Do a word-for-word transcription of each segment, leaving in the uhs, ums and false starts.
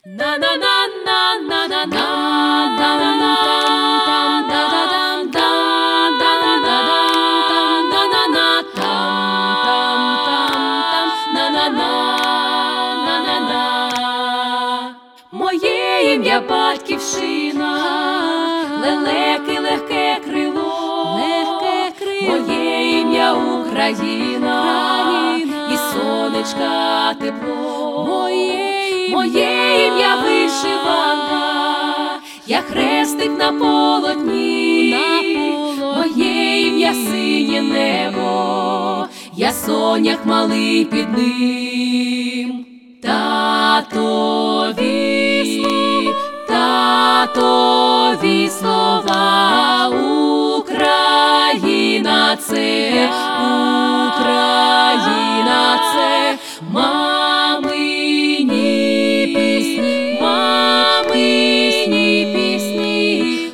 На на на на на на на на на на Моє ім'я батьківщина, лелеки легке крило, моє ім'я Україна, і сонечка тепло. Моє ім'я вишиванка, я хрестик на полотні, моє ім'я синє небо, я сонях малий під ним. Татові, татові слова, Україна це, Україна це, мамині пісні, мамині пісні,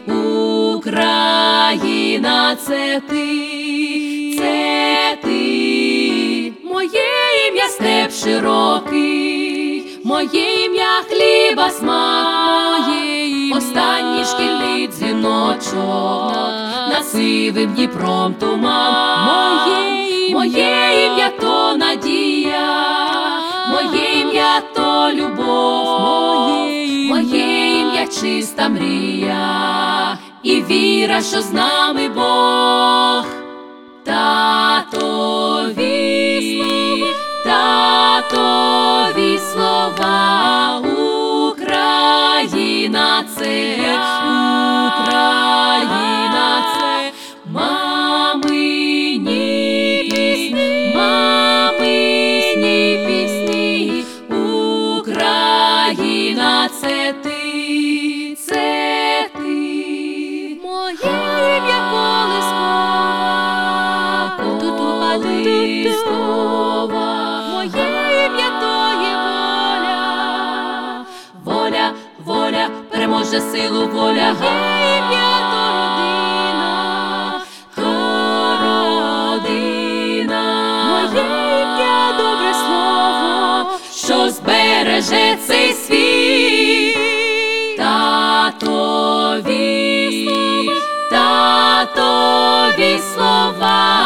Україна це ти, це ти. Моє ім'я степ широкий, моє ім'я хліба смак, моє ім'я останній шкільний дзвіночок, над сивим Дніпром туман. Моє, моє ім'я то надія, моє ім'я то любов, моє, моє ім'я чиста мрія, і віра, що з нами Бог. Татові, татові слова, Україна це, Україна це, мамині пісні, мамині пісні, Україна це ти, це ти. Моє ім'я колискова, колискова, моє ім'я то є воля, воля, воля, переможе силу воля. Моє ім'я то родина, то родина, моє ім'я добре слово, що збереже цей світ. Татові, татові слова,